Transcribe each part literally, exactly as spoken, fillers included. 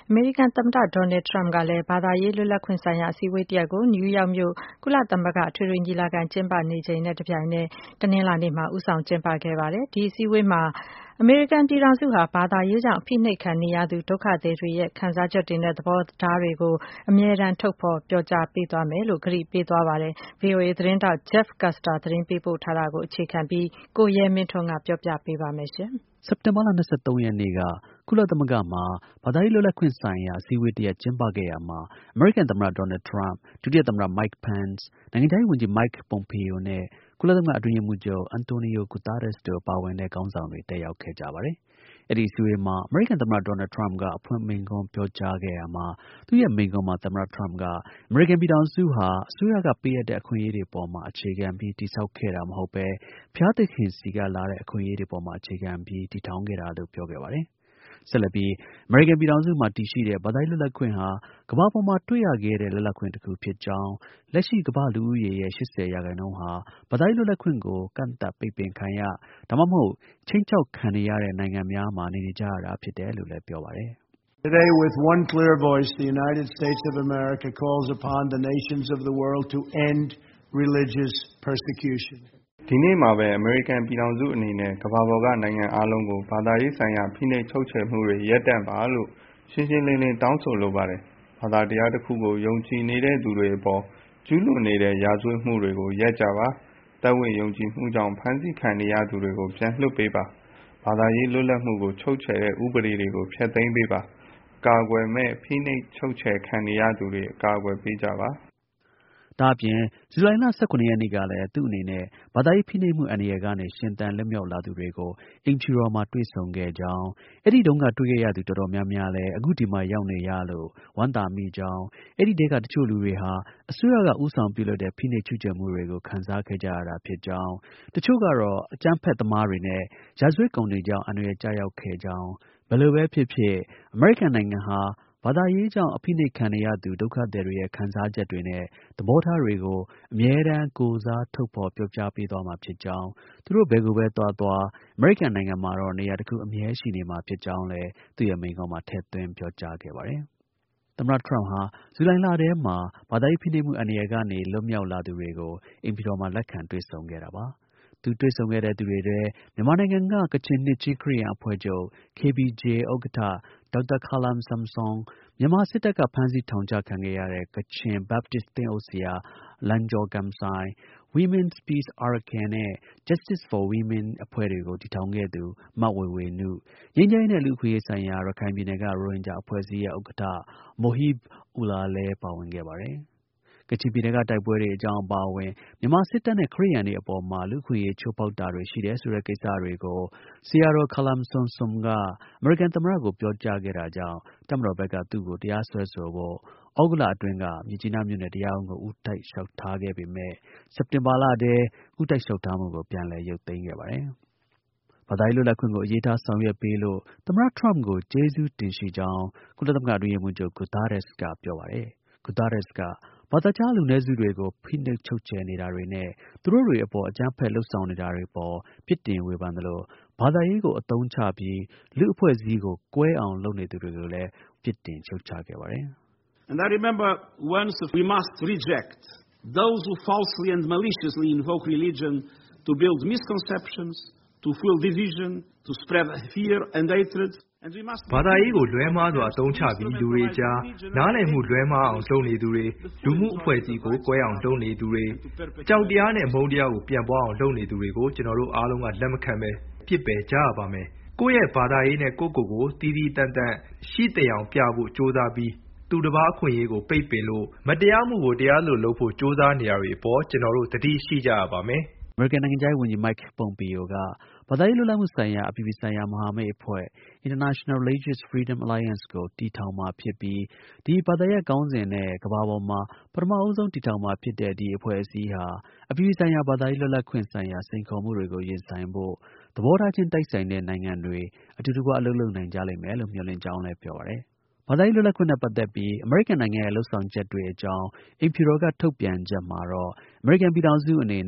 အမေရိကန်သမ္မတ Donald Trump ကလည်းဘာသာရေးလွတ်လပ်ခွင့်ဆိုင်ရာအစည်းအဝေးတစ်ရပ်ကို နယူးယောက်မြို့ ကုလသမဂ္ဂအထွေထွေညီလာခံကျင်းပနေချိန်နဲ့တပြိုင်နက်တနင်္လာနေ့မှာဦးဆောင်ကျင်းပခဲ့ပါတယ်။ ဒီအစည်းအဝေးမှာအမေရိကန်ပြည်ထောင်စုဟာဘာသာရေးကြောင့်အဖိနှိပ်ခံနေရသူဒုက္ခသည်တွေရဲ့ခံစားချက်တွေနဲ့သဘောထားတွေကိုအမြဲတမ်းထုတ်ဖော်ပြောကြားပေးသွားမယ်လို့ကတိပေးသွားပါတယ်။ ဗွီအိုအေသတင်းထောက် Jeff Custer သတင်းပေးပို့ထားတာကိုအခြေခံပြီးကိုရဲမင်းထွန်းကပြောပြပေးပါမယ်။စက်တင်ဘာလ ၂၃ ရက်နေ့က ကုလသမဂ္ဂမှာ ဘာသာရေးလွတ်လပ်ခွင့်ဆိုင်ရာ အစည်းအဝေးတစ်ရပ် ကျင်းပခဲ့ရာမှာ အမေရိကန်သမ္မတ Donald Trump ၊ ဒုတိယသမ္မတ Mike Pence ၊ နိုင်ငံခြားရေးဝန်ကြီး Mike Pompeo နဲ့ ကုလသမဂ္ဂ အတွင်းရေးမှူးချုပ် Antonio Guterres တို့ ပါဝင်တဲ့ ခေါင်းဆောင်တွေ တက်ရောက်ခဲ့ကြပါတယ်။ အဲဒီ အစည်းအဝေးမှာ အမေရိကန် သမ္မတ Donald Trump က အဖွင့်မိန့်ခွန်းပြောကြားခဲ့ရာမှာ သူ့ရဲ့ မိန့်ခွန်းမှာ သမ္မတ Trump က အမေရိကန်ပြည်ထောင်စုဟာ အစိုးရက ပေးအပ်တဲ့ အခွင့်အရေးတွေပေါ်မှာ အခြေခံပြီး တည်ဆောက်ခဲ့တာမဟုတ်ဘဲ ဘုရားသခင်ဆီကလာတဲ့ အခွင့်အရေးတွေပေါ်မှာ အခြေခံပြီး တည်ထောင်ခဲ့တာလို့ ပြောခဲ့ပါတယ်။ ဆက်လက်ပြီး အမေရိကန်ပြည်ထောင်စုမှာ တည်ရှိတဲ့ ဘာသာရေးလွတ်လပ်ခွင့်ဟာ ကမ္ဘာပေါ်မှာ တွေ့ရခဲတဲ့ လွတ်လပ်ခွင့်တစ်ခုဖြစ်ကြောင်း၊ လက်ရှိ ကမ္ဘာ့လူဦးရေရဲ့ ၈၀ ရာခိုင်နှုန်းဟာ ဘာသာရေးလွတ်လပ်ခွင့်ကို ကန့်သတ်ပိတ်ပင်ခံရ ဒါမှမဟုတ် ခြိမ်းခြောက်ခံနေရတဲ့ နိုင်ငံများမှာ နေနေကြရတာဖြစ်တယ်လို့လည်း ပြောပါတယ်။ Today, with one clear voice, the United States of America calls upon the nations of the world to end religious persecution. ဒီနေ့မှာပဲ အမေရိကန်ပြည်ထောင်စုအနေနဲ့ ကမ္ဘာပေါ်က နိုင်ငံအားလုံးကို ဘာသာရေးဆိုင်ရာ ဖိနှိပ်ချုပ်ချယ်မှုတွေ ရပ်တန့်ပါလို့ ရှင်းရှင်းလင်းလင်း တောင်းဆိုလိုပါတယ်။ ဘာသာတရားတစ်ခုကို ယုံကြည်နေတဲ့သူတွေအပေါ် ကျူးလွန်နေတဲ့ ရာဇဝတ်မှုတွေကို ရပ်ကြပါ။ သက်ဝင်ယုံကြည်မှုကြောင့် ဖမ်းဆီးခံနေရသူတွေကို ပြန်လွှတ်ပေးပါ။ ဘာသာရေးလွတ်လပ်မှုကို ချုပ်ချယ်တဲ့ ဥပဒေတွေကို ဖျက်သိမ်းပေးပါ။ အကာအကွယ်မဲ့ ဖိနှိပ်ချုပ်ချယ်ခံနေရသူတွေ အကာအကွယ်ပေးကြပါ။ဒါ့အပြင် ဇူလိုင်လ ၁၇ ရက်နေ့ကလည်း သူ့အနေနဲ့ ဘာသာရေးဖိနှိပ်မှုအန္တရာယ်ကနေ ရှင်သန်လွတ်မြောက်လာသူတွေကို အိမ်ဖြူတော်မှာ တွေ့ဆုံခဲ့ကြောင်း၊ အဲဒီတုန်းက တွေ့ခဲ့ရသူ တော်တော်များများလည်း အခု ဒီမှာ ရောက်နေရလို့ ဝမ်းသာမိကြောင်း၊ အဲဒီထဲက တစ်ချို့လူတွေဟာ အစိုးရက ဦးဆောင်ပြုလုပ်တဲ့ ဖိနှိပ်ချုပ်ချယ်မှုတွေကို ခံစားခဲ့ကြရတာဖြစ်ကြောင်း၊ တစ်ချို့ကတော့ အကြမ်းဖက်သမားတွေနဲ့ ရာဇဝတ်ကောင်တွေကြောင့် အန္တရာယ်ကျရောက်ခဲ့ကြောင်း၊ ဘယ်လိုပဲဖြစ်ဖြစ် အမေရိကန်နိုင်ငံဟာ ဘာသာရေးကြောင့် အဖိနှိပ်ခံနေရသူ ဒုက္ခသည်တွေရဲ့ ခံစားချက်တွေနဲ့ သဘောထားတွေကို အမြဲတမ်း ကိုယ်စား ထုတ်ဖော်ပြောကြားပေးသွားမှာဖြစ်ကြောင်း၊ သူတို့ ဘယ်ကိုပဲသွားသွား အမေရိကန်နိုင်ငံမှာတော့ နေရာတစ်ခု အမြဲရှိနေမှာဖြစ်ကြောင်းလည်း သူ့ရဲ့ မိန့်ခွန်းမှာ ထည့်သွင်းပြောကြားခဲ့ပါတယ်။ သမ္မတ Trump ဟာ ဇူလိုင်လထဲမှာ ဘာသာရေးဖိနှိပ်မှုအန္တရာယ်ကနေ လွတ်မြောက်လာသူတွေကို အိမ်ဖြူတော်မှာ လက်ခံတွေ့ဆုံခဲ့တာပါ။ သူတွေ့ဆုံခဲ့တဲ့သူတွေထဲ မြန်မာနိုင်ငံက ကချင်နှစ်ခြင်းခရစ်ယာန်အဖွဲ့ချုပ် K B J ဥက္ကဋ္ဌ ဒေါက်တာ ခါလမ်ဆမ်ဆွန်၊ မြန်မာစစ်တပ်က ဖမ်းဆီးထောင်ချခံခဲ့ရတဲ့ ကချင် Baptist သင်းအုပ်ဆရာ လန်ဂျော်ဂမ်ဆိုင်၊ Women's Peace Arakan နဲ့ Justice for Women အဖွဲ့တွေကို တည်ထောင်ခဲ့သူ မဝေဝေနု၊ ငြိမ်းချမ်းရေးနဲ့ လူ့အခွင့်အရေးဆိုင်ရာ ရခိုင်ပြည်နယ်က ရိုဟင်ဂျာအဖွဲ့အစည်းရဲ့ ဥက္ကဋ္ဌ Mohib Ullah လည်း ပါဝင်ခဲ့ပါတယ်။ ကချင်ပြည်နယ်က တိုက်ပွဲတွေအကြောင်းအပါအဝင် မြန်မာစစ်တပ်နဲ့ ခရစ်ယာန်တွေအပေါ်မှာ လူ့အခွင့်အရေးချိုးဖောက်တာတွေ ရှိတယ်ဆိုတဲ့ကိစ္စတွေကို ဆရာတော် ခါလမ်ဆမ်ဆွန်က အမေရိကန်သမ္မတကို ပြောကြားခဲ့တာကြောင့် တပ်မတော်ဘက်က သူ့ကို တရားစွဲဆိုဖို့ သြဂုတ်လအတွင်းက မြစ်ကြီးနားမြို့နယ် တရားရုံးကို ဦးတိုက်လျှောက်ထားခဲ့ပေမဲ့ စက်တင်ဘာလထဲ ဦးတိုက်လျှောက်ထားမှုကို ပြန်လည်ရုပ်သိမ်းခဲ့ပါတယ်။ ဘာသာရေးလွတ်လပ်ခွင့်ကို အလေးထား ဆောင်ရွက်ပေးလို့ သမ္မတ Trump ကို ကျေးဇူးတင်ရှိကြောင်း ကုလသမဂ္ဂ အတွင်းရေးမှူးချုပ် Guterres က ပြောပါတယ်။ Guterres က ဘာသာခြား လူနည်းစုတွေကို ဖိနှိပ်ချုပ်ချယ်နေတာတွေနဲ့ သူတို့တွေအပေါ် အကြမ်းဖက် လုပ်ဆောင်နေတာတွေအပေါ် ပြစ်တင်ဝေဖန်သလို ဘာသာရေးကို အသုံးချပြီး လူ့အဖွဲ့အစည်းကို ကွဲအောင်လုပ်နေသူတွေကိုလည်း ပြစ်တင်ရှုတ်ချခဲ့ပါတယ်။ And I remember once we must reject those who falsely and maliciously invoke religion to build misconceptions, to fuel division, to spread fear and hatred. ဘာသာရေးကို လွဲမှားစွာ အသုံးချပြီး လူတွေကြား နားလည်မှုလွဲမှားအောင်လုပ်နေသူတွေ၊ လူမှုအဖွဲ့အစည်းကို ကွဲအောင်လုပ်နေသူတွေ၊ အကြောက်တရားနဲ့ အမုန်းတရားကို ပြန့်ပွားအောင်လုပ်နေသူတွေကို ကျွန်တော်တို့အားလုံးက လက်မခံဘဲ ပစ်ပယ်ကြရပါမယ်။ ကိုယ့်ရဲ့ဘာသာရေးနဲ့ ကိုယ့်ကိုယ်ကို သီးသီးသန့်သန့် ရှိသယောင်ပြဖို့ ကြိုးစားပြီး သူတစ်ပါးအခွင့်အရေးကို ပိတ်ပင်လို့ မတရားမှုကို တရားသလိုလုပ်ဖို့ ကြိုးစားနေတာတွေအပေါ် ကျွန်တော်တို့ သတိရှိကြရပါမယ်။အမေရိကန်နိုင်ငံခြားရေးဝန်ကြီး Mike Pompeo က ဘာသာရေးလွတ်လပ်မှုဆိုင်ရာ အပြည်ပြည်ဆိုင်ရာ မဟာမိတ်အဖွဲ့ International Religious Freedom Alliance ကို တည်ထောင်မှာဖြစ်ပြီး ဒီ ဘာသာရပ်ခေါင်းစဉ်နဲ့ ကမ္ဘာပေါ်မှာ ပထမဦးဆုံး တည်ထောင်မှာဖြစ်တဲ့ ဒီ အဖွဲ့အစည်းဟာ အပြည်ပြည်ဆိုင်ရာ ဘာသာရေးလွတ်လပ်ခွင့်ဆိုင်ရာ စိန်ခေါ်မှုတွေကို ရင်ဆိုင်ဖို့ သဘောထားချင်း တိုက်ဆိုင်တဲ့ နိုင်ငံတွေ အတူတကွ အလုပ်လုပ်နိုင်ကြလိမ့်မယ်လို့ မျှော်လင့်ကြောင်းလည်း ပြောပါတယ်။ ဘာသာရေးလွတ်လပ်ခွင့်နဲ့ ပတ်သက်ပြီး အမေရိကန်နိုင်ငံရဲ့ လုပ်ဆောင်ချက်တွေအကြောင်း အိမ်ဖြူတော်က ထုတ်ပြန်ချက်မှာတော့ အမေရိကန်ပြည်ထောင်စုအနေနဲ့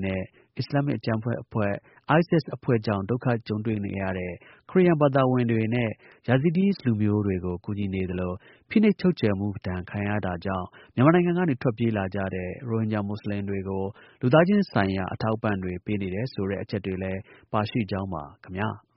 အစ္စလာမစ်အကြမ်းဖက်အဖွဲ့ ISIS အဖွဲ့ကြောင့် ဒုက္ခကြုံတွေ့နေရတဲ့ ခရစ်ယာန်ဘာသာဝင်တွေနဲ့ Yazidis လူမျိုးတွေကို ကူညီနေသလို ဖိနှိပ်ချုပ်ချယ်မှုဒဏ်ခံရတာကြောင့် မြန်မာနိုင်ငံကနေ ထွက်ပြေးလာကြတဲ့ ရိုဟင်ဂျာ မွတ်စလင်တွေကို လူသားချင်းဆိုင်ရာ အထောက်အပံ့တွေ ပေးနေတယ်ဆိုတဲ့ အချက်တွေလည်း ပါရှိကြောင်းပါ ခင်ဗျာ။